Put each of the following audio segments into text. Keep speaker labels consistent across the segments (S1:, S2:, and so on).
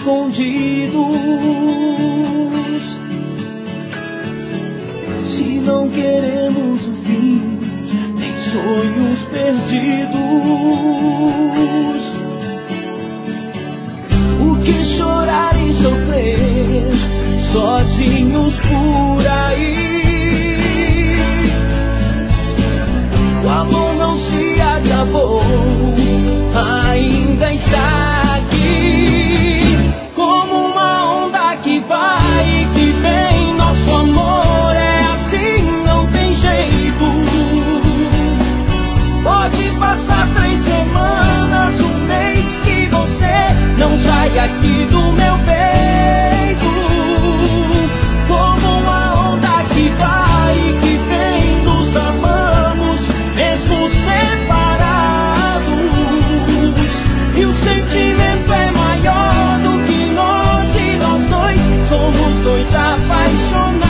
S1: escondidos. Se não queremos o fim, tem sonhos perdidos. O que chorar e sofrer sozinhos por aí? O amor não se acabou, ainda está aqui, como uma onda que vai e que vem. Nosso amor é assim, não tem jeito. Pode passar 3 semanas, um mês, que você não sai aqui do meu peito. Como uma onda que vai e que vem, nos amamos mesmo separados. E o sentimento é maior do que nós, e nós dois somos 2 apaixonados.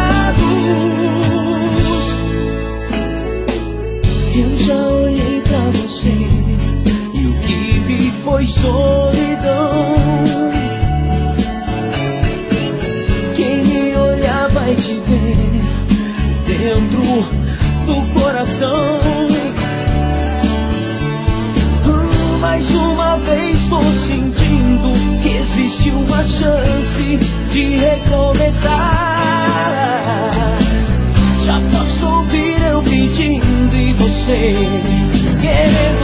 S1: Eu já olhei pra você e o que vi foi solidão. Quem me olhar vai te ver dentro do coração. Mais uma vez tô sentindo que existe uma chance de recomeçar. Já posso ouvir eu pedindo e você querendo